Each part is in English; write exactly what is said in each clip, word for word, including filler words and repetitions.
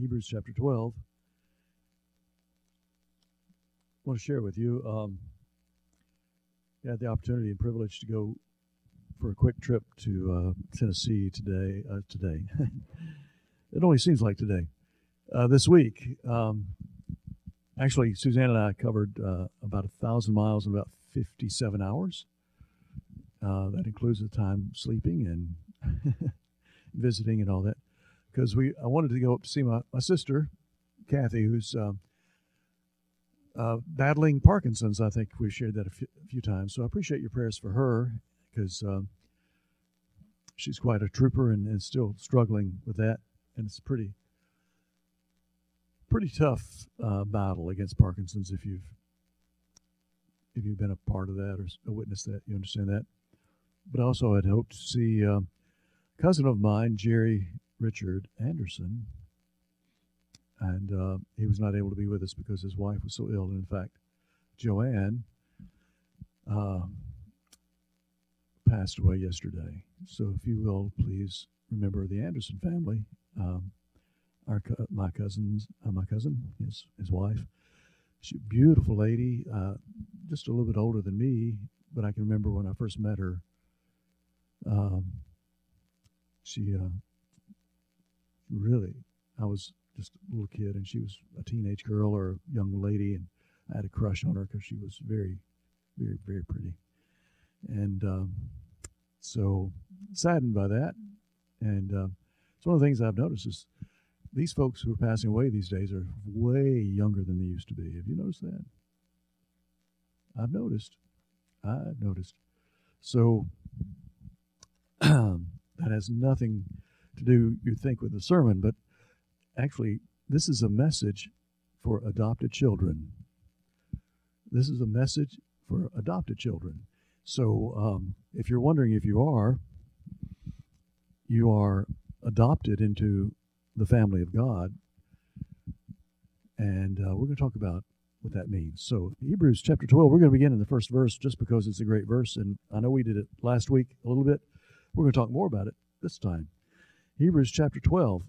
Hebrews chapter twelve. I want to share with you. Um, I had the opportunity and privilege to go for a quick trip to uh, Tennessee today. Uh, today, it only seems like today. Uh, this week, um, actually, Suzanne and I covered uh, about a thousand miles in about fifty-seven hours. Uh, that includes the time sleeping and visiting and all that. Because we, I wanted to go up to see my, my sister, Kathy, who's uh, uh, battling Parkinson's. I think we shared that a few, a few times. So I appreciate your prayers for her, because um, she's quite a trooper and, and still struggling with that. And it's pretty, pretty tough uh, battle against Parkinson's. If you've, if you've been a part of that or witnessed that, you understand that. But also, I'd hoped to see uh, a cousin of mine, Jerry Richard Anderson, and uh, he was not able to be with us because his wife was so ill. And in fact, Joanne uh, passed away yesterday. So if you will, please remember the Anderson family. Um, our co- my cousins, uh, my cousin, his his wife. She's a beautiful lady, uh, just a little bit older than me, but I can remember when I first met her. Um, she uh, really, I was just a little kid, and she was a teenage girl or a young lady, and I had a crush on her because she was very, very, very pretty. And um, so saddened by that. And uh, it's one of the things I've noticed is these folks who are passing away these days are way younger than they used to be. Have you noticed that? I've noticed. I've noticed. So that has nothing to do, you think, with the sermon, but actually, this is a message for adopted children. This is a message for adopted children. So um, if you're wondering if you are, you are adopted into the family of God, and uh, we're going to talk about what that means. So Hebrews chapter twelve, we're going to begin in the first verse just because it's a great verse, and I know we did it last week a little bit. We're going to talk more about it this time. Hebrews chapter twelve.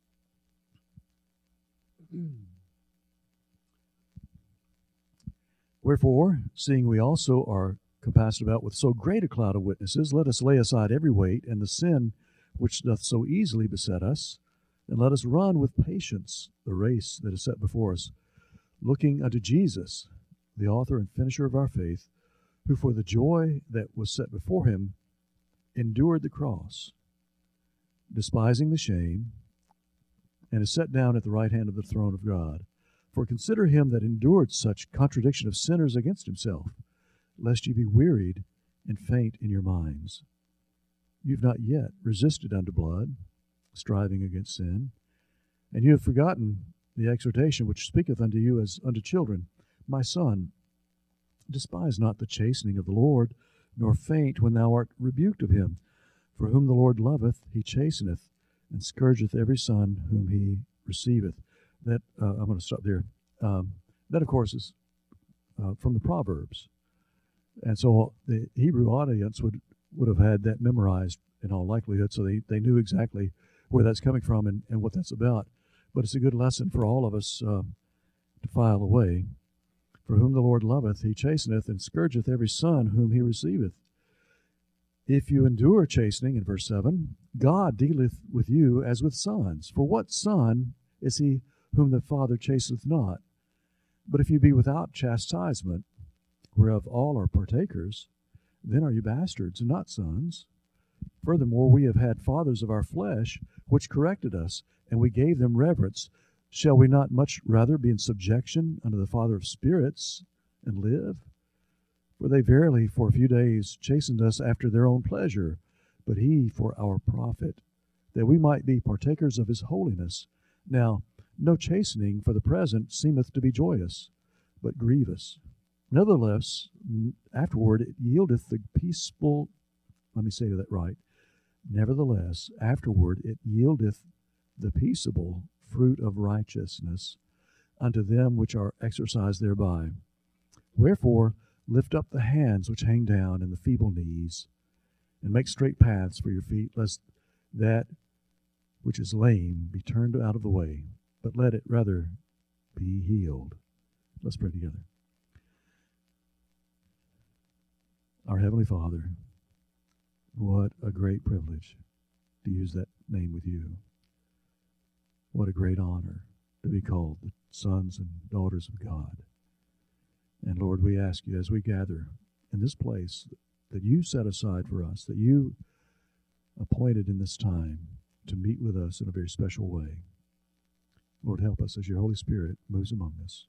Wherefore, seeing we also are compassed about with so great a cloud of witnesses, let us lay aside every weight and the sin which doth so easily beset us, and let us run with patience the race that is set before us, looking unto Jesus, the author and finisher of our faith, who for the joy that was set before him endured the cross, despising the shame, and is set down at the right hand of the throne of God. For consider him that endured such contradiction of sinners against himself, lest ye be wearied and faint in your minds. You've not yet resisted unto blood, striving against sin, and you have forgotten the exhortation which speaketh unto you as unto children. My son, despise not the chastening of the Lord, nor faint when thou art rebuked of him. For whom the Lord loveth, he chasteneth, and scourgeth every son whom he receiveth. That uh, I'm going to stop there. Um, that, of course, is uh, from the Proverbs. And so the Hebrew audience would, would have had that memorized in all likelihood, so they, they knew exactly where that's coming from and, and what that's about. But it's a good lesson for all of us uh, to file away. For whom the Lord loveth, he chasteneth, and scourgeth every son whom he receiveth. If you endure chastening, in verse seven, God dealeth with you as with sons. For what son is he whom the Father chasteneth not? But if you be without chastisement, whereof all are partakers, then are you bastards and not sons. Furthermore, we have had fathers of our flesh, which corrected us, and we gave them reverence. Shall we not much rather be in subjection unto the Father of spirits, and live? For they verily for a few days chastened us after their own pleasure, but he for our profit, that we might be partakers of his holiness. Now, no chastening for the present seemeth to be joyous, but grievous. Nevertheless, afterward it yieldeth the peaceable, let me say that right, nevertheless, afterward it yieldeth the peaceable fruit of righteousness unto them which are exercised thereby. Wherefore, lift up the hands which hang down and the feeble knees, and make straight paths for your feet, lest that which is lame be turned out of the way. but let it rather be healed. Let's pray together. Our Heavenly Father, what a great privilege to use that name with you. What a great honor to be called the sons and daughters of God. And Lord, we ask you as we gather in this place that you set aside for us, that you appointed in this time to meet with us in a very special way. Lord, help us as your Holy Spirit moves among us.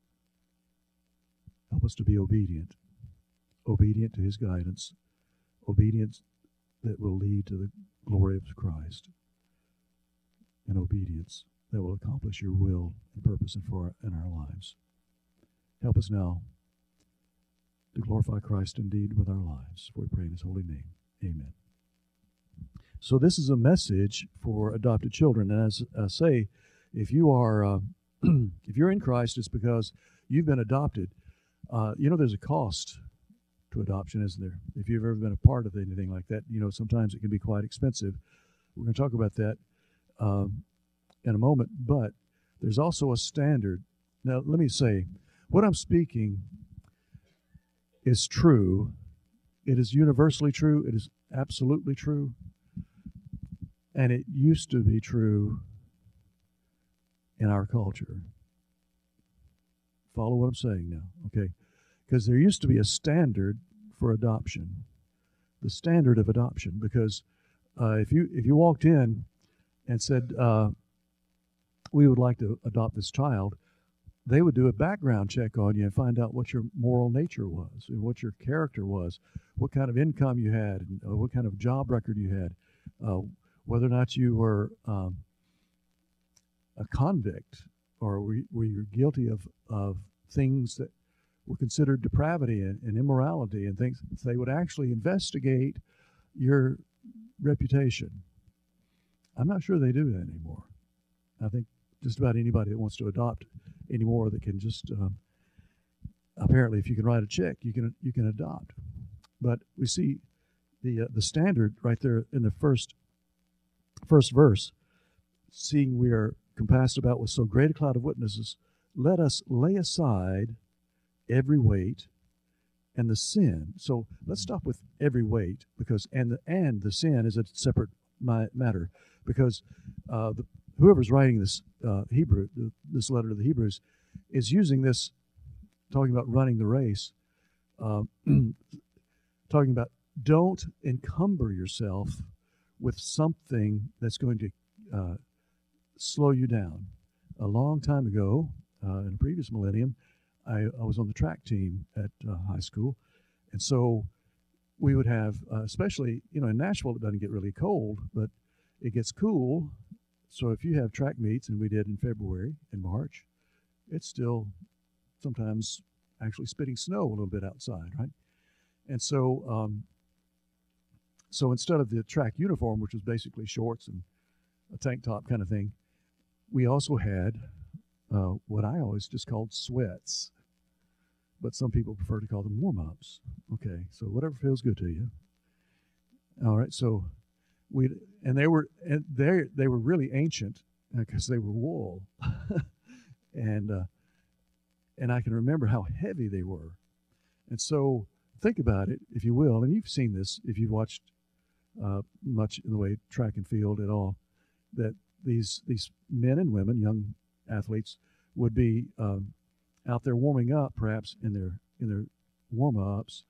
Help us to be obedient, obedient to his guidance, obedience that will lead to the glory of Christ, and obedience that will accomplish your will and purpose in, for our, in our lives. Help us now to glorify Christ indeed with our lives. For we pray in his holy name. Amen. So this is a message for adopted children. And as I say, if you are uh, if you're in Christ, it's because you've been adopted. Uh, you know, there's a cost to adoption, isn't there? If you've ever been a part of anything like that, you know, sometimes it can be quite expensive. We're going to talk about that um, in a moment. But there's also a standard. Now, let me say, what I'm speaking is true. It is universally true. It is absolutely true. And it used to be true in our culture. Follow what I'm saying now, okay? Because there used to be a standard for adoption, the standard of adoption. Because uh, if you if you walked in and said, uh, we would like to adopt this child, they would do a background check on you and find out what your moral nature was, and what your character was, what kind of income you had, and uh, what kind of job record you had, uh, whether or not you were um, a convict, or were, were you guilty of, of things that were considered depravity and, and immorality and things. They would actually investigate your reputation. I'm not sure they do that anymore. I think just about anybody that wants to adopt anymore that can just um, apparently, if you can write a check, you can you can adopt. But we see the uh, the standard right there in the first first verse. Seeing we are compassed about with so great a cloud of witnesses, let us lay aside every weight and the sin. So let's stop with every weight, because and the and the sin is a separate my, matter, because uh, the, whoever's writing this uh, Hebrew, this letter to the Hebrews, is using this, talking about running the race, uh, talking about don't encumber yourself with something that's going to uh, slow you down. A long time ago, uh, in a previous millennium, I, I was on the track team at uh, high school, and so we would have, uh, especially, you know, in Nashville it doesn't get really cold, but it gets cool. So if you have track meets, and we did in February and March, it's still sometimes actually spitting snow a little bit outside, right? And so, um, so instead of the track uniform, which was basically shorts and a tank top kind of thing, we also had uh, what I always just called sweats, but some people prefer to call them warm-ups. Okay, so whatever feels good to you. All right, so we and they were and they they were really ancient because uh, they were wool, and uh, and I can remember how heavy they were, and so think about it, if you will, and you've seen this if you've watched uh, much in the way of track and field at all, that these these men and women, young athletes, would be um, out there warming up, perhaps in their in their warm-ups,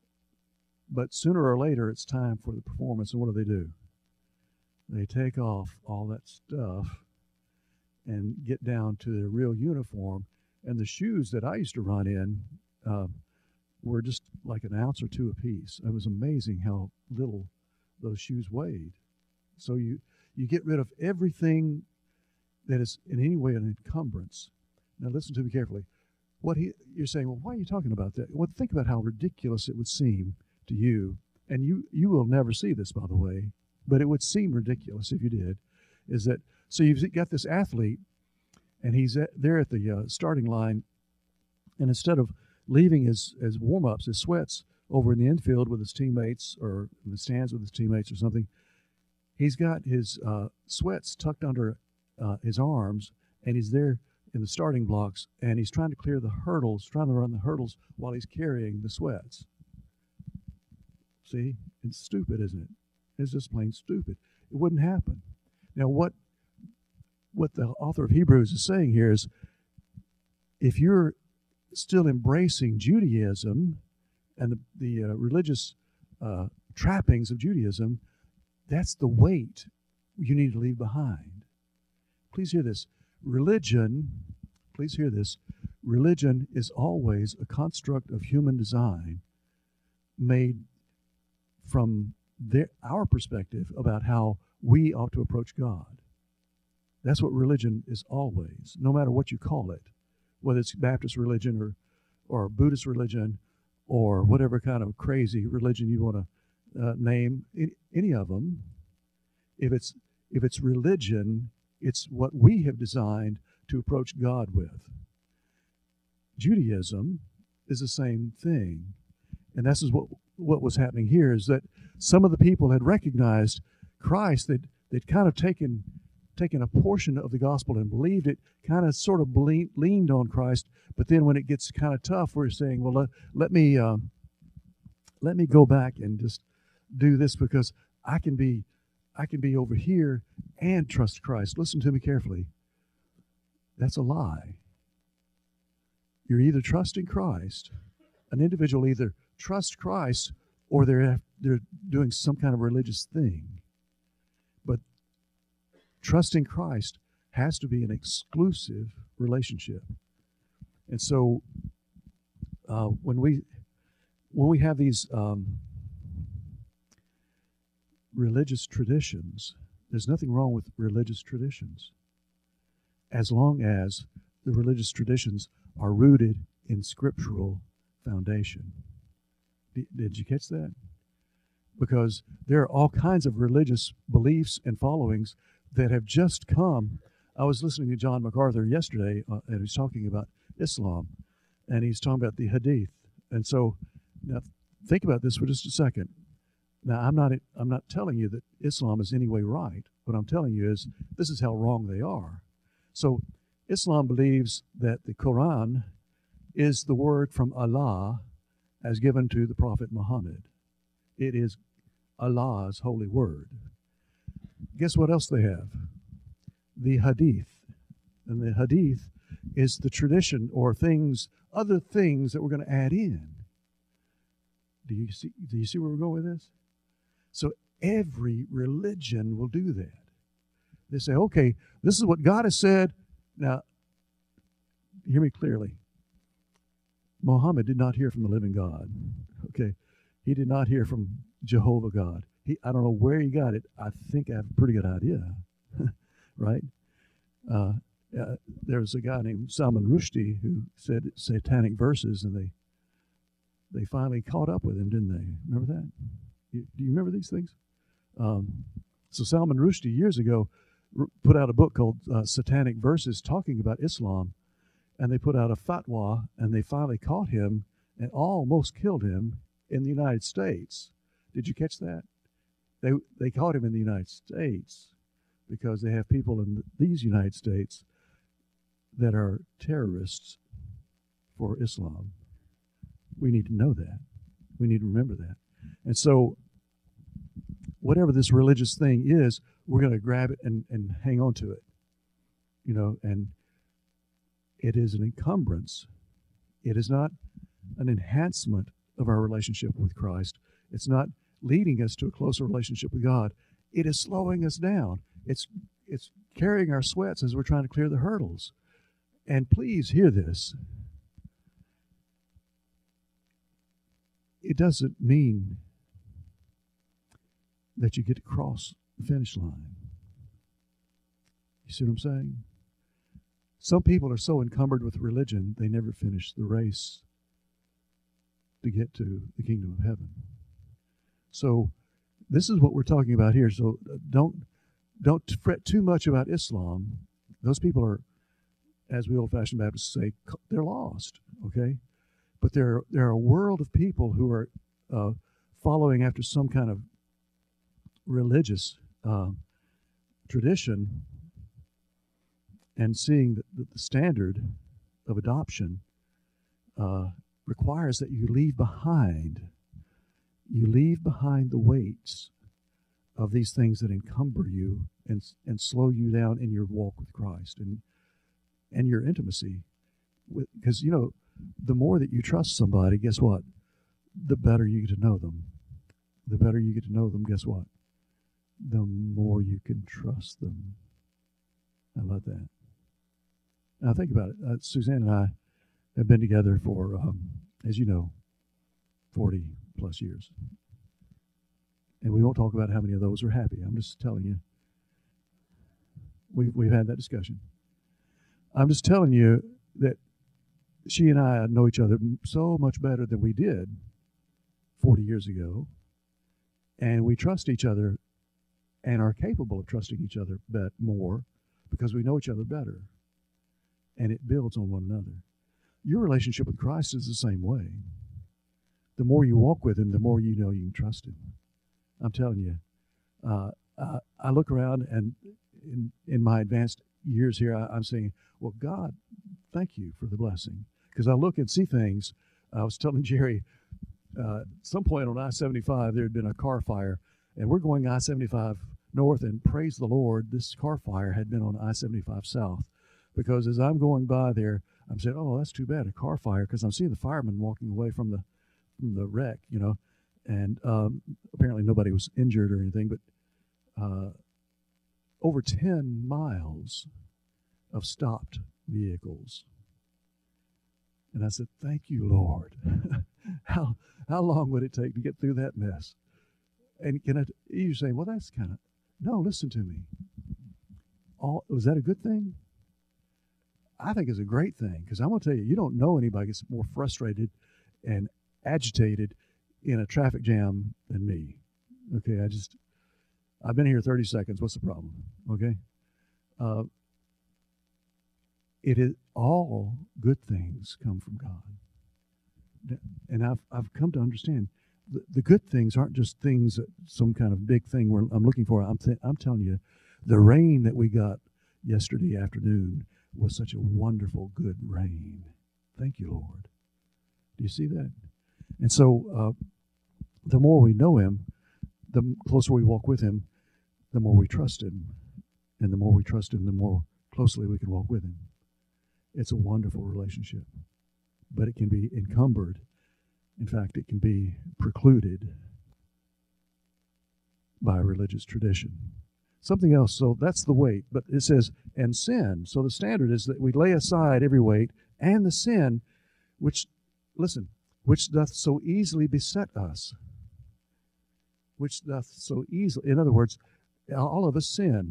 but sooner or later it's time for the performance, and what do they do? They take off all that stuff and get down to their real uniform. And the shoes that I used to run in uh, were just like an ounce or two apiece. It was amazing how little those shoes weighed. So you you get rid of everything that is in any way an encumbrance. Now listen to me carefully. What he, you're saying, well, why are you talking about that? Well, think about how ridiculous it would seem to you, and you you will never see this, by the way, but it would seem ridiculous if you did, is that, so you've got this athlete, and he's at, there at the uh, starting line, and instead of leaving his, his warm-ups, his sweats, over in the infield with his teammates, or in the stands with his teammates or something, he's got his uh, sweats tucked under uh, his arms, and he's there in the starting blocks, and he's trying to clear the hurdles, trying to run the hurdles while he's carrying the sweats. See? It's stupid, isn't it? It's just plain stupid. It wouldn't happen. Now, what what the author of Hebrews is saying here is, if you're still embracing Judaism and the, the uh, religious uh, trappings of Judaism, that's the weight you need to leave behind. Please hear this. Religion, please hear this, religion is always a construct of human design made from their, our perspective about how we ought to approach God. That's what religion is always, no matter what you call it, whether it's Baptist religion or, or Buddhist religion or whatever kind of crazy religion you want to uh, name, it, any of them. If it's if it's religion, it's what we have designed to approach God with. Judaism is the same thing, and this is what what was happening here, is that some of the people had recognized Christ, that they'd kind of taken taken a portion of the gospel and believed it, kind of sort of lean, leaned on Christ, but then when it gets kind of tough, we're saying, well, let, let me uh, let me go back and just do this, because I can be I can be over here and trust Christ. Listen to me carefully. That's a lie. You're either trusting Christ, an individual either trusts Christ, or they're they're doing some kind of religious thing. But trusting Christ has to be an exclusive relationship. And so uh, when we when we have these um, religious traditions, there's nothing wrong with religious traditions, as long as the religious traditions are rooted in scriptural foundation. D- did you catch that? Because there are all kinds of religious beliefs and followings that have just come. I was listening to John MacArthur yesterday, uh, and he's talking about Islam, and he's talking about the Hadith. And so, now think about this for just a second. Now, I'm not I'm not telling you that Islam is any way right. What I'm telling you is this is how wrong they are. So, Islam believes that the Quran is the word from Allah as given to the Prophet Muhammad. It is Allah's holy word. Guess what else they have? The Hadith. And the Hadith is the tradition or things, other things that we're going to add in. Do you see, do you see where we're going with this? So every religion will do that. They say, okay, this is what God has said. Now, hear me clearly. Muhammad did not hear from the living God. Okay? He did not hear from Jehovah God. He, I don't know where he got it. I think I have a pretty good idea. Right? Uh, uh, there was a guy named Salman Rushdie who said satanic verses, and they they finally caught up with him, didn't they? Remember that? You, do you remember these things? Um, so Salman Rushdie years ago r- put out a book called uh, Satanic Verses talking about Islam, and they put out a fatwa, and they finally caught him and almost killed him in the United States. Did you catch that? They they caught him in the United States because they have people in these United States that are terrorists for Islam. We need to know that. We need to remember that. And so whatever this religious thing is, we're going to grab it and, and hang on to it. You know, and it is an encumbrance. It is not an enhancement of our relationship with Christ. It's not leading us to a closer relationship with God. It is slowing us down. It's it's carrying our sweats as we're trying to clear the hurdles. And please hear this. It doesn't mean that you get to cross the finish line. You see what I'm saying? Some people are so encumbered with religion, they never finish the race to get to the kingdom of heaven. So this is what we're talking about here. So don't don't fret too much about Islam. Those people are, as we old-fashioned Baptists say, they're lost, okay? But there, there are a world of people who are uh, following after some kind of religious uh, tradition, and seeing that the, the standard of adoption uh, requires that you leave behind, you leave behind the weights of these things that encumber you and and slow you down in your walk with Christ and and your intimacy. Because, you know, the more that you trust somebody, guess what? The better you get to know them. The better you get to know them, guess what? The more you can trust them. How about that? Now think about it. Uh, Suzanne and I have been together for, um, as you know, forty plus years. And we won't talk about how many of those are happy. I'm just telling you. We've, we've had that discussion. I'm just telling you that she and I know each other so much better than we did forty years ago. And we trust each other and are capable of trusting each other bet more because we know each other better. And it builds on one another. Your relationship with Christ is the same way. The more you walk with him, the more you know you can trust him. I'm telling you, uh, I, I look around and in, in my advanced years here, I, I'm saying, well, God, thank you for the blessing. Because I look and see things. I was telling Jerry, uh, at some point on I seventy-five, there had been a car fire, and we're going I seventy-five north, and praise the Lord, this car fire had been on I seventy-five south. Because as I'm going by there, I'm saying, oh, that's too bad, a car fire, because I'm seeing the firemen walking away from the from the wreck, you know. And um, apparently nobody was injured or anything, but uh, over ten miles of stopped vehicles. And I said, thank you, Lord. how how long would it take to get through that mess? And can I, you're saying, well, that's kind of, no, listen to me. All, was that a good thing? I think it's a great thing, because I'm going to tell you, you don't know anybody gets more frustrated and agitated in a traffic jam than me. Okay, I just, I've been here thirty seconds. What's the problem? Okay? Uh, it is, all good things come from God. And I've I've come to understand the, the good things aren't just things, that some kind of big thing where I'm looking for. I'm, th- I'm telling you, the rain that we got yesterday afternoon was such a wonderful, good rain. Thank you, Lord. Do you see that? And so uh, the more we know him, the closer we walk with him, the more we trust him. And the more we trust him, the more closely we can walk with him. It's a wonderful relationship. But it can be encumbered. In fact, it can be precluded by religious tradition. Something else, so that's the weight. But it says, and sin. So the standard is that we lay aside every weight and the sin, which, listen, which doth so easily beset us. Which doth so easily, in other words, all of us sin.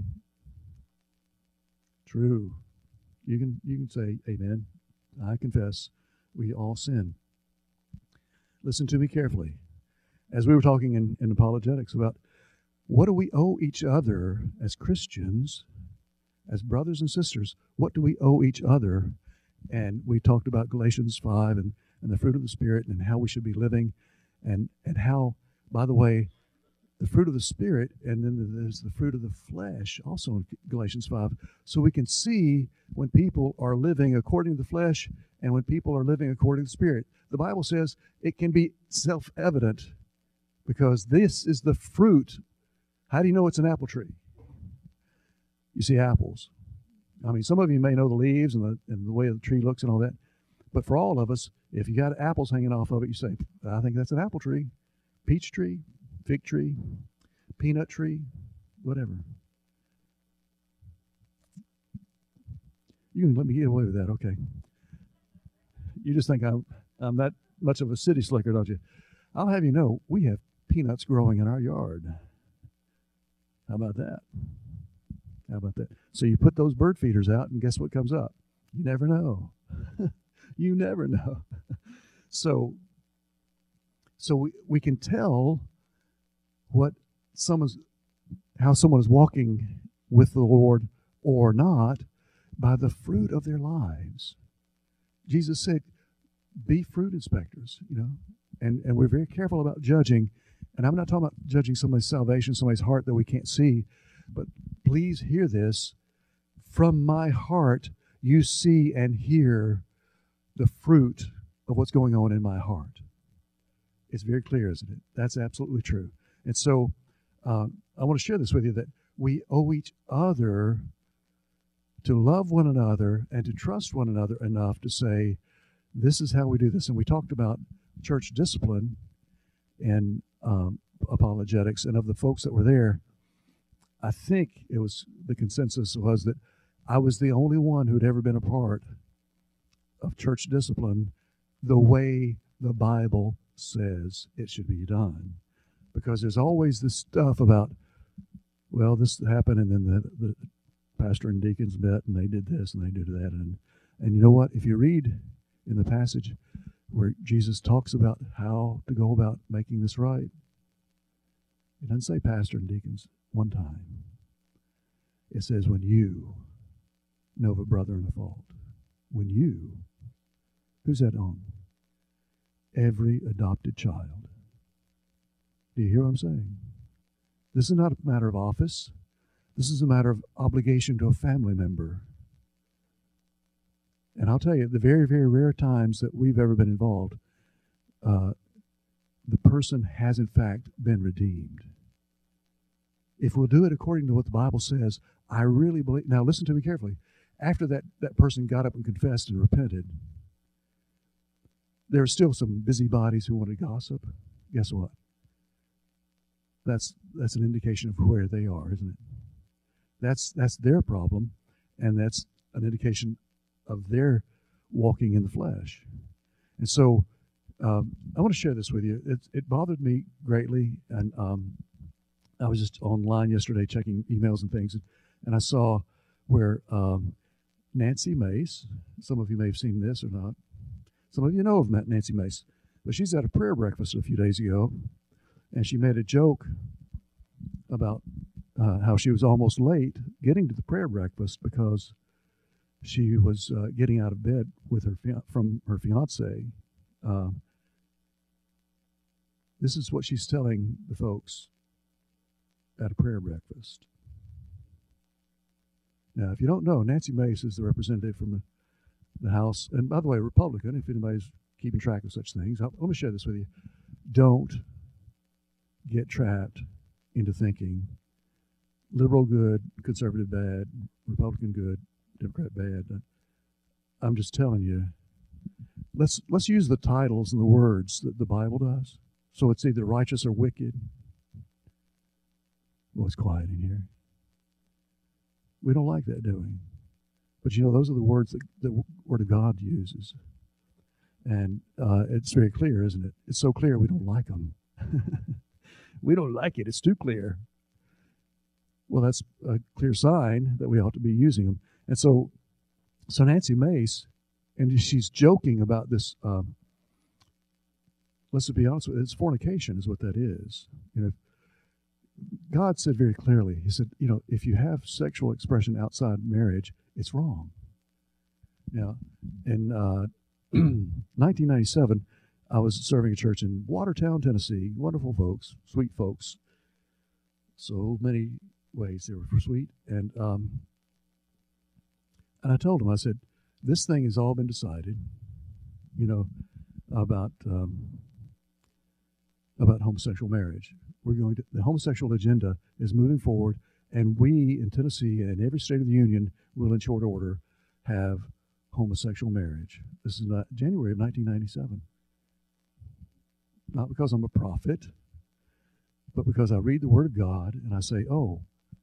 True. You can you can say, amen. I confess, we all sin. Listen to me carefully. As we were talking in, in apologetics about what do we owe each other as Christians, as brothers and sisters, what do we owe each other? And we talked about Galatians five and, and the fruit of the Spirit and how we should be living and, and how, by the way, the fruit of the Spirit, and then there's the fruit of the flesh, also in Galatians five. So we can see when people are living according to the flesh and when people are living according to the Spirit. The Bible says it can be self-evident because this is the fruit. How do you know it's an apple tree? You see apples. I mean, some of you may know the leaves and the, and the way the tree looks and all that. But for all of us, if you got apples hanging off of it, you say, I think that's an apple tree, peach tree, fig tree, peanut tree, whatever. You can let me get away with that, okay. You just think I'm, I'm that much of a city slicker, don't you? I'll have you know, we have peanuts growing in our yard. How about that? How about that? So you put those bird feeders out, and guess what comes up? You never know. You never know. So, so we, we can tell what someone's, how someone is walking with the Lord or not by the fruit of their lives. Jesus said, be fruit inspectors, you know, and, and we're very careful about judging. And I'm not talking about judging somebody's salvation, somebody's heart that we can't see, but please hear this. from my heart, you see and hear the fruit of what's going on in my heart. It's very clear, isn't it? That's absolutely true. And so um, I want to share this with you, that we owe each other to love one another and to trust one another enough to say, this is how we do this. And we talked about church discipline and um, apologetics, and of the folks that were there, I think it was the consensus was that I was the only one who'd ever been a part of church discipline the way the Bible says it should be done. Because there's always this stuff about, well, this happened, and then the, the pastor and deacons met, and they did this, and they did that. And, and you know what? If you read in the passage where Jesus talks about how to go about making this right, it doesn't say pastor and deacons one time. It says when you know of a brother in a fault. When you, who's that on? Every adopted child. Do you hear what I'm saying? This is not a matter of office. This is a matter of obligation to a family member. And I'll tell you, the very, very rare times that we've ever been involved, uh, the person has in fact been redeemed. If we'll do it according to what the Bible says, I really believe. Now listen to me carefully. After that, that person got up and confessed and repented, there are still some busybodies who want to gossip. Guess what? That's that's an indication of where they are, isn't it? That's that's their problem, and that's an indication of their walking in the flesh. And so um, I want to share this with you. It, it bothered me greatly, and um, I was just online yesterday checking emails and things, and, and I saw where um, Nancy Mace, some of you may have seen this or not, some of you know of Nancy Mace, but she's at a prayer breakfast a few days ago, and she made a joke about uh, how she was almost late getting to the prayer breakfast because she was uh, getting out of bed with her from her fiance. Uh, this is what she's telling the folks at a prayer breakfast. Now, if you don't know, Nancy Mace is the representative from the, the House, and by the way, Republican, if anybody's keeping track of such things. I'll, let me share this with you. Don't get trapped into thinking liberal good, conservative bad, Republican good, Democrat bad. I'm just telling you, let's let's use the titles and the words that the Bible does. So it's either righteous or wicked. Well, it's quiet in here. We don't like that, do we? But you know, those are the words that the Word of God uses. And uh, it's very clear, isn't it? It's so clear we don't like them. We don't like it. It's too clear. Well, that's a clear sign that we ought to be using them. And so, so Nancy Mace, and she's joking about this. Um, let's be honest with it. It's fornication, is what that is. You know, God said very clearly. He said, you know, if you have sexual expression outside marriage, it's wrong. Now, in uh, nineteen ninety-seven, I was serving a church in Watertown, Tennessee. Wonderful folks, sweet folks. So many ways they were sweet. And um, and I told them, I said, this thing has all been decided, you know, about um, about homosexual marriage. We're going to, the homosexual agenda is moving forward, and we in Tennessee and every state of the union will, in short order, have homosexual marriage. This is not January of nineteen ninety-seven. Not because I'm a prophet, but because I read the Word of God and I say, oh,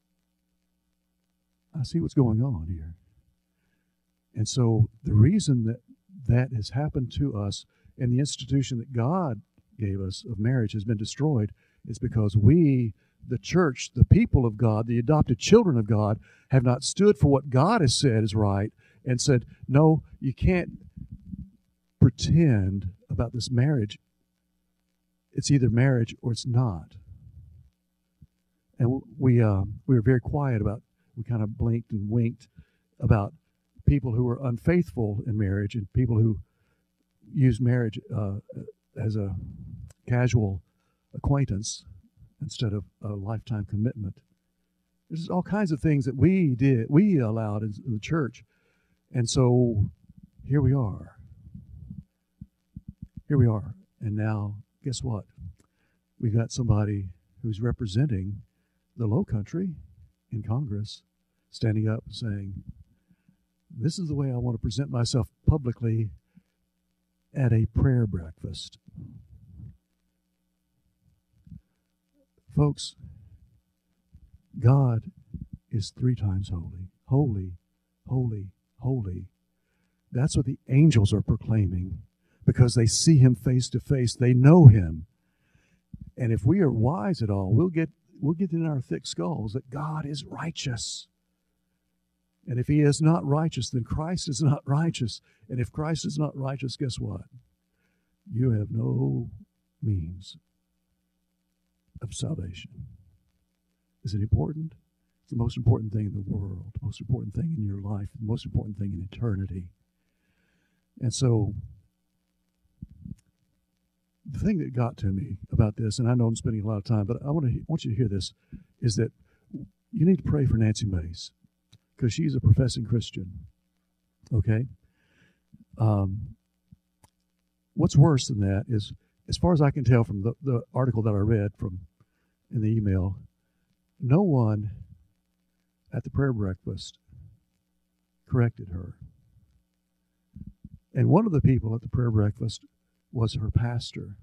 I see what's going on here. And so the reason that that has happened to us and the institution that God gave us of marriage has been destroyed is because we, the church, the people of God, the adopted children of God, have not stood for what God has said is right and said, no, you can't pretend about this marriage. It's either marriage or it's not. And we uh, we were very quiet about, we kind of blinked and winked about people who were unfaithful in marriage and people who use marriage uh, as a casual acquaintance instead of a lifetime commitment. There's all kinds of things that we did, we allowed in the church. And so here we are. Here we are. And now, guess what? We got somebody who's representing the Low Country in Congress standing up and saying, this is the way I want to present myself publicly at a prayer breakfast. Folks, God is three times holy. Holy, holy, holy. That's what the angels are proclaiming because they see him face to face. They know him. And if we are wise at all, we'll get we'll get in our thick skulls that God is righteous. And if he is not righteous, then Christ is not righteous. And if Christ is not righteous, guess what? You have no means of salvation. Is it important? It's the most important thing in the world, the most important thing in your life, the most important thing in eternity. And so, the thing that got to me about this, and I know I'm spending a lot of time, but I want to I want you to hear this, is that you need to pray for Nancy Mace because she's a professing Christian. Okay? Um, what's worse than that is, as far as I can tell from the, the article that I read from in the email, no one at the prayer breakfast corrected her. And one of the people at the prayer breakfast was her pastor.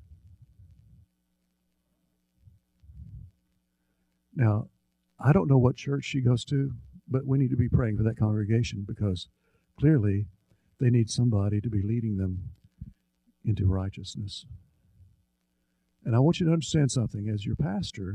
Now, I don't know what church she goes to, but we need to be praying for that congregation because clearly they need somebody to be leading them into righteousness. And I want you to understand something. As your pastor,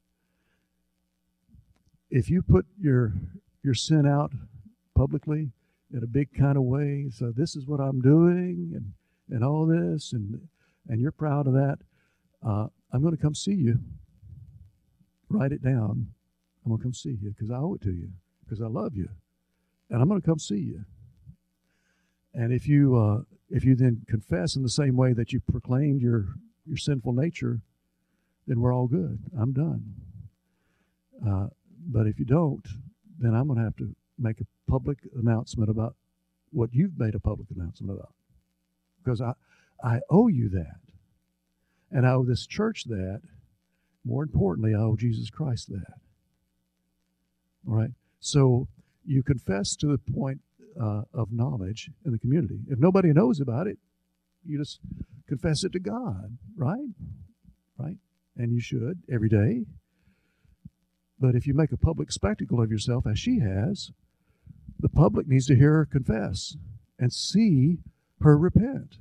if you put your your sin out publicly in a big kind of way, so this is what I'm doing and, and all this, and and you're proud of that, uh, I'm going to come see you. Write it down. I'm going to come see you because I owe it to you, because I love you. And I'm going to come see you. And if you uh, if you then confess in the same way that you proclaimed your, your sinful nature, then we're all good. I'm done. Uh, but if you don't, then I'm going to have to make a public announcement about what you've made a public announcement about. Because I, I owe you that. And I owe this church that. More importantly, I owe Jesus Christ that. All right? So you confess to the point uh, of knowledge in the community. If nobody knows about it, you just confess it to God, right? Right? And you should every day. But if you make a public spectacle of yourself, as she has, the public needs to hear her confess and see her repent.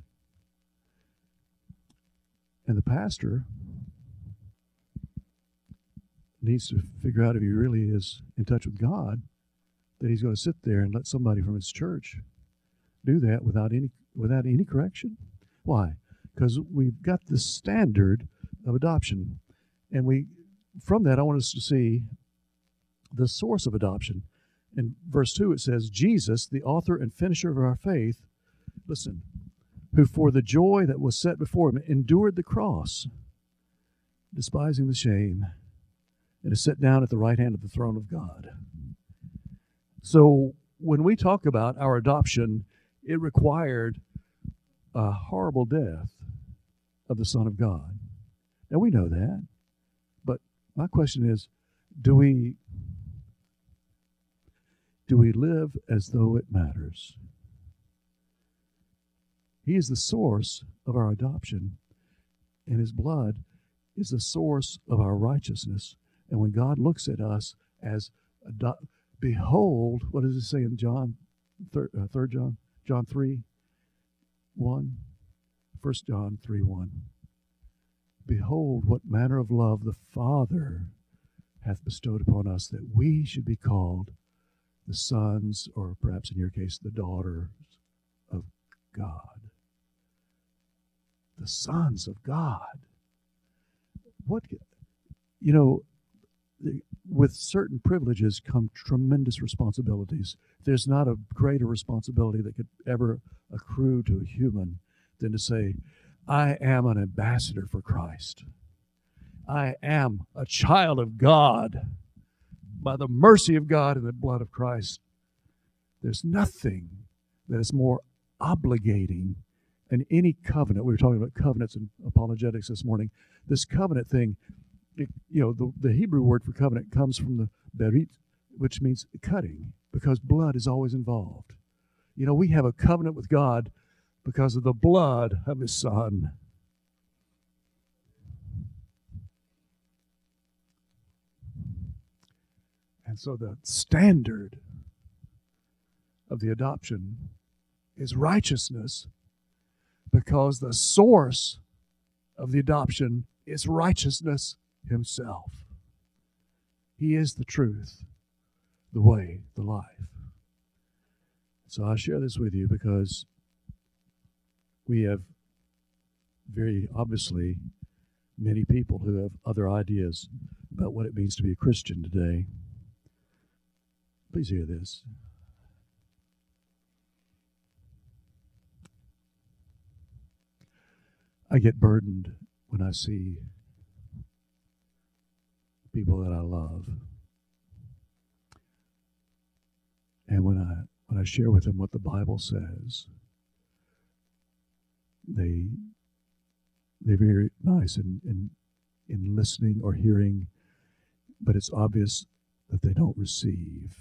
And the pastor needs to figure out if he really is in touch with God, that he's going to sit there and let somebody from his church do that without any without any correction. Why? Because we've got this standard of adoption. And we from that, I want us to see the source of adoption. In verse two, it says, Jesus, the author and finisher of our faith, listen, who for the joy that was set before him endured the cross, despising the shame, and is set down at the right hand of the throne of God. So when we talk about our adoption, it required a horrible death of the Son of God. Now we know that, but my question is, do we do we live as though it matters? He is the source of our adoption, and his blood is the source of our righteousness. And when God looks at us as, ado- behold, what does it say in John, third, uh, third John, John three, one, First John three, one. Behold, what manner of love the Father hath bestowed upon us, that we should be called the sons, or perhaps in your case, the daughters of God. The sons of God. What, you know, with certain privileges come tremendous responsibilities. There's not a greater responsibility that could ever accrue to a human than to say, I am an ambassador for Christ. I am a child of God, by the mercy of God and the blood of Christ. There's nothing that is more obligating than any covenant. We were talking about covenants and apologetics this morning. This covenant thing, it, you know, the, the Hebrew word for covenant comes from the berit, which means cutting, because blood is always involved. You know, we have a covenant with God because of the blood of His Son. And so the standard of the adoption is righteousness, because the source of the adoption is righteousness Himself. He is the truth, the way, the life. So I share this with you because we have very obviously many people who have other ideas about what it means to be a Christian today. Please hear this. I get burdened when I see people that I love. And when I when I share with them what the Bible says, they they're very nice in, in in listening or hearing, but it's obvious that they don't receive.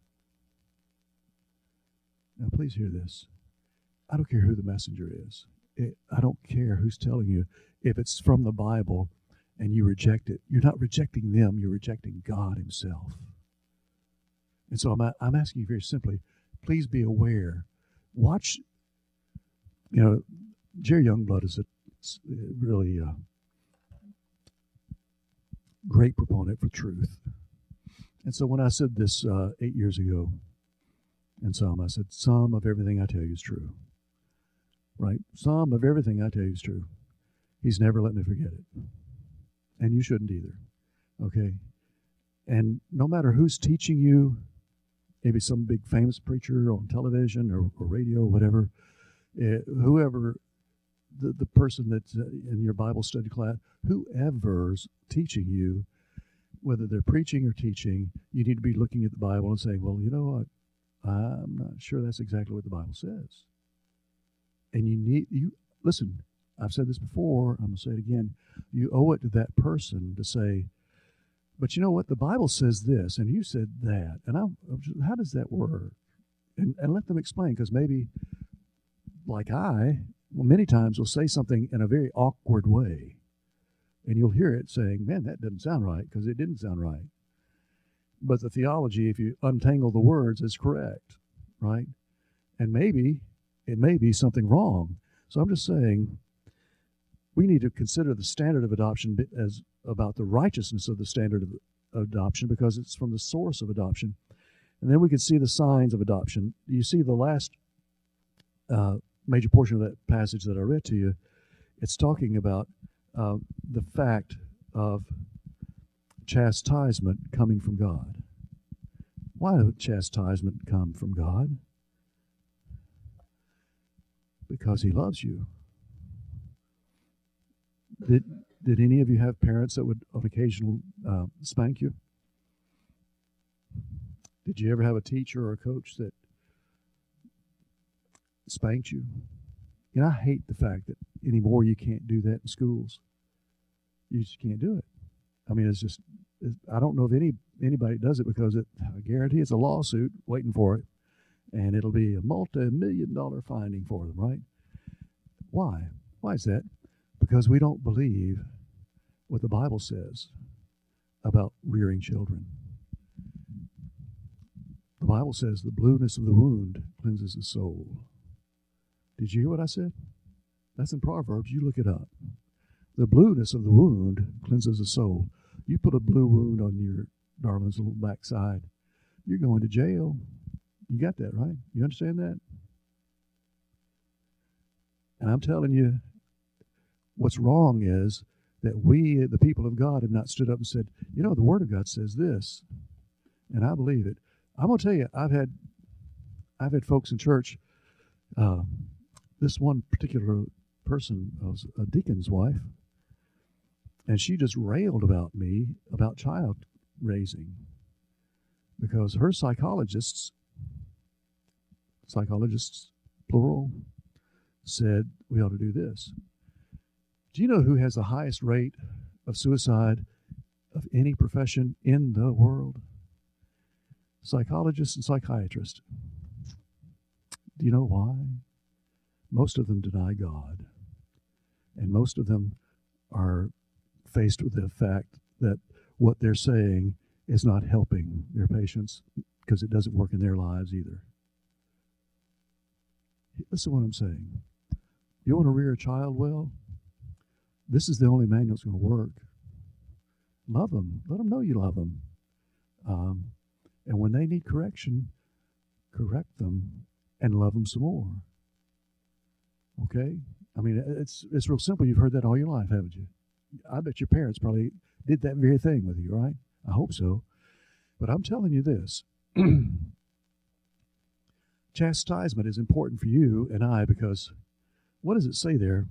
Now please hear this. I don't care who the messenger is. It, I don't care who's telling you. If it's from the Bible and you reject it, you're not rejecting them, you're rejecting God Himself. And so I'm, I'm asking you very simply, please be aware. Watch, you know, Jerry Youngblood is a really uh, great proponent for truth. And so when I said this uh, eight years ago in Psalm, I said, some of everything I tell you is true. Right? Some of everything I tell you is true. He's never let me forget it. And you shouldn't either. Okay? And no matter who's teaching you, maybe some big famous preacher on television or, or radio or whatever, uh, whoever, the, the person that's in your Bible study class, whoever's teaching you, whether they're preaching or teaching, you need to be looking at the Bible and saying, well, you know what? I'm not sure that's exactly what the Bible says. And you need, you listen, I've said this before, I'm going to say it again. You owe it to that person to say, but you know what? The Bible says this, and you said that. And I'm, how does that work? And, and let them explain, because maybe, like I, well, many times will say something in a very awkward way. And you'll hear it saying, man, that doesn't sound right, because it didn't sound right. But the theology, if you untangle the words, is correct, right? And maybe it may be something wrong. So I'm just saying we need to consider the standard of adoption as about the righteousness of the standard of adoption, because it's from the source of adoption. And then we can see the signs of adoption. You see the last uh, major portion of that passage that I read to you, it's talking about uh, the fact of chastisement coming from God. Why would chastisement come from God? Because He loves you. Did did any of you have parents that would on occasion uh, spank you? Did you ever have a teacher or a coach that spanked you? You know, I hate the fact that anymore you can't do that in schools. You just can't do it. I mean, it's just, it's, I don't know if any anybody does it, because it, I guarantee it's a lawsuit waiting for it. And it'll be a multi-million dollar finding for them, right? Why? Why is that? Because we don't believe what the Bible says about rearing children. The Bible says the blueness of the wound cleanses the soul. Did you hear what I said? That's in Proverbs. You look it up. The blueness of the wound cleanses the soul. You put a blue wound on your darling's little backside, you're going to jail. You got that, right? You understand that? And I'm telling you, what's wrong is that we, the people of God, have not stood up and said, you know, the Word of God says this, and I believe it. I'm going to tell you, I've had, I've had folks in church. Uh, this one particular person was a deacon's wife, and she just railed about me about child raising. because her psychologists, psychologists, plural, said we ought to do this. Do you know who has the highest rate of suicide of any profession in the world? Psychologists and psychiatrists. Do you know why? Most of them deny God. And most of them are faced with the fact that what they're saying is not helping their patients because it doesn't work in their lives either. Listen to what I'm saying. You want to rear a child well? This is the only manual that's going to work. Love them. Let them know you love them. Um, and when they need correction, correct them and love them some more. Okay? I mean, it's it's real simple. You've heard that all your life, haven't you? I bet your parents probably did that very thing with you, right? I hope so. But I'm telling you this. Chastisement is important for you and I because what does it say there?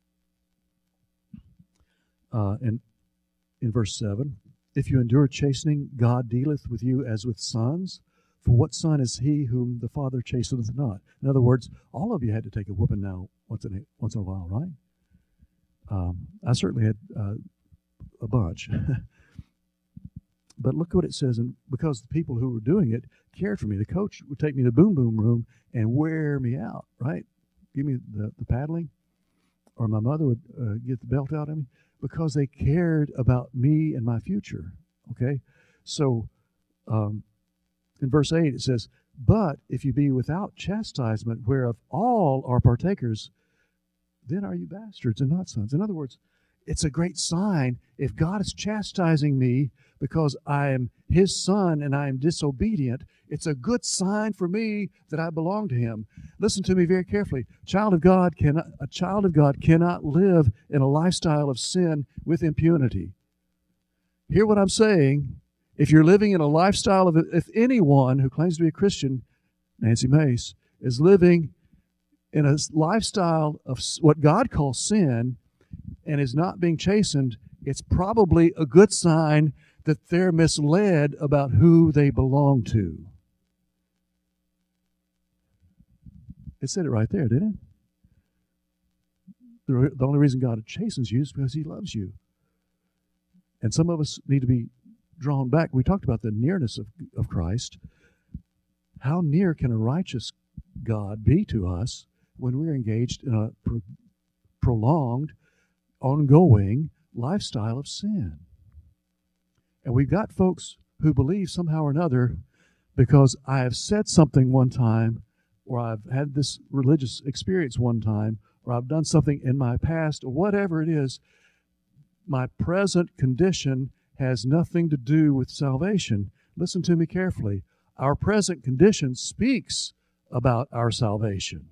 Uh, in, in verse seven, if you endure chastening, God dealeth with you as with sons. For what son is he whom the Father chasteneth not? In other words, all of you had to take a whooping now once in a, once in a while, right? Um, I certainly had uh, a bunch. But look what it says, and because the people who were doing it cared for me. The coach would take me to the boom boom room and wear me out, right? Give me the, the paddling, or my mother would uh, get the belt out of me because they cared about me and my future, okay? So um, in verse eight it says, but if you be without chastisement, whereof all are partakers, then are you bastards and not sons. In other words, it's a great sign if God is chastising me because I am his son and I am disobedient. It's a good sign for me that I belong to him. Listen to me very carefully. Child of God cannot, a child of God cannot live in a lifestyle of sin with impunity. Hear what I'm saying. If you're living in a lifestyle of, if anyone who claims to be a Christian, Nancy Mace, is living in a lifestyle of what God calls sin and is not being chastened, it's probably a good sign that they're misled about who they belong to. It said it right there, didn't it? The, the only reason God chastens you is because he loves you. And some of us need to be drawn back. We talked about the nearness of, of Christ. How near can a righteous God be to us when we're engaged in a pro- prolonged, ongoing lifestyle of sin? And we've got folks who believe somehow or another, because I have said something one time, or I've had this religious experience one time, or I've done something in my past, or whatever it is, my present condition has nothing to do with salvation. Listen to me carefully. Our present condition speaks about our salvation.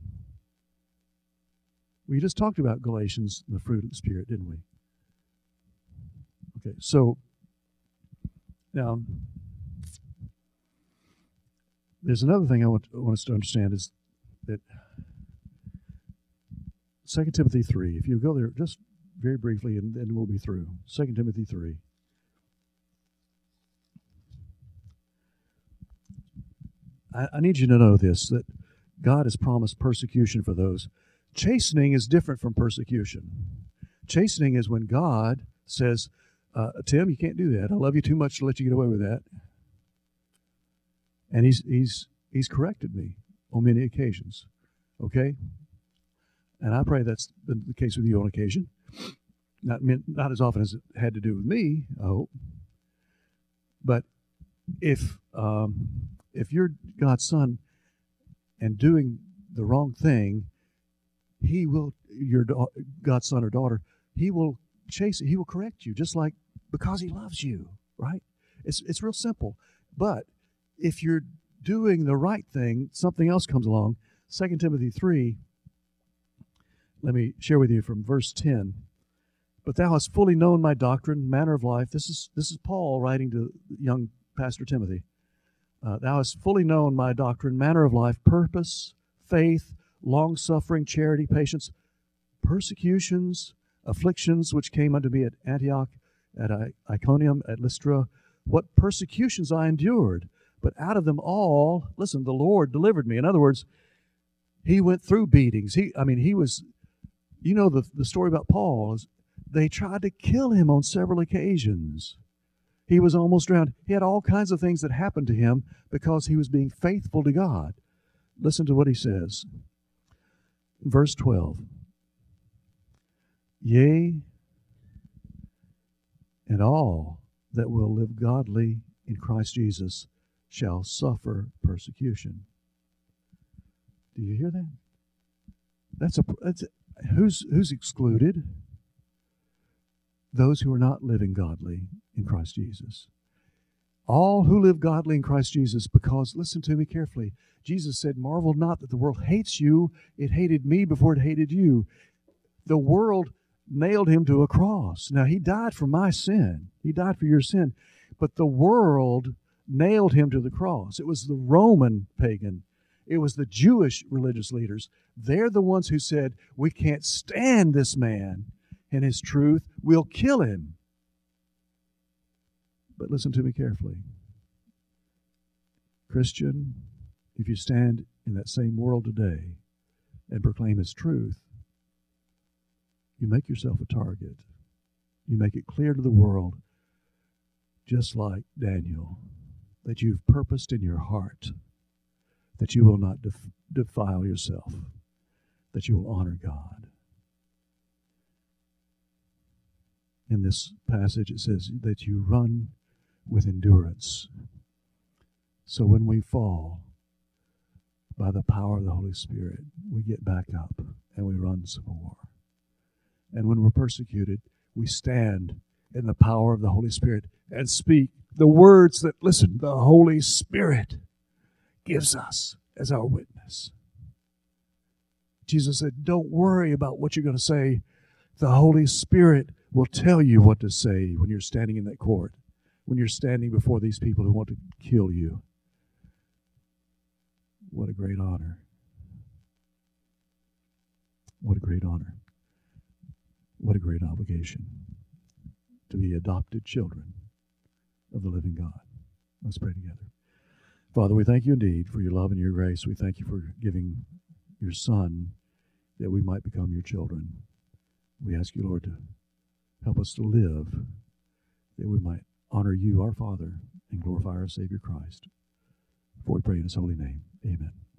We just talked about Galatians, the fruit of the Spirit, didn't we? Okay, so now there's another thing I want, I want us to understand is that Second Timothy three, if you go there just very briefly and then we'll be through. Second Timothy three. I, I need you to know this, that God has promised persecution for those. Chastening is different from persecution. Chastening is when God says, uh, Tim, you can't do that. I love you too much to let you get away with that. And he's he's he's corrected me on many occasions. Okay? And I pray that's been the case with you on occasion. Not, not as often as it had to do with me, I hope. But if um, if you're God's son and doing the wrong thing, he will, your God's son or daughter, he will chase it. He will correct you, just like because he loves you, right? It's it's real simple. But if you're doing the right thing, something else comes along. Second Timothy three, let me share with you from verse ten. But thou hast fully known my doctrine, manner of life. This is this is Paul writing to young Pastor Timothy. Uh, thou hast fully known my doctrine, manner of life, purpose, faith, long-suffering, charity, patience, persecutions, afflictions, which came unto me at Antioch, at Iconium, at Lystra. What persecutions I endured, But out of them all, listen, the Lord delivered me. In other words, he went through beatings. He, I mean, he was, you know, the, the story about Paul is they tried to kill him on several occasions. He was almost drowned. He had all kinds of things that happened to him because he was being faithful to God. Listen to what he says. Verse twelve. Yea, and all that will live godly in Christ Jesus shall suffer persecution. Do you hear that? That's a, that's a who's who's excluded? Those who are not living godly in Christ Jesus. All who live godly in Christ Jesus, because, listen to me carefully, Jesus said, marvel not that the world hates you. It hated me before it hated you. The world nailed him to a cross. Now, he died for my sin. He died for your sin. But the world nailed him to the cross. It was the Roman pagan. It was the Jewish religious leaders. They're the ones who said, we can't stand this man and his truth. We'll kill him. But listen to me carefully. Christian, if you stand in that same world today and proclaim his truth, you make yourself a target. You make it clear to the world, just like Daniel, that you've purposed in your heart that you will not def- defile yourself, that you will honor God. In this passage, it says that you run with endurance. So when we fall, by the power of the Holy Spirit, we get back up and we run some more. And when we're persecuted, we stand in the power of the Holy Spirit and speak the words that, listen, the Holy Spirit gives us as our witness. Jesus said, don't worry about what you're going to say. The Holy Spirit will tell you what to say when you're standing in that court, when you're standing before these people who want to kill you. What a great honor. What a great honor. What a great obligation to be adopted children of the living God. Let's pray together. Father, we thank you indeed for your love and your grace. We thank you for giving your Son that we might become your children. We ask you, Lord, to help us to live that we might honor you, our Father, and glorify our Savior Christ. For we pray in his holy name. Amen.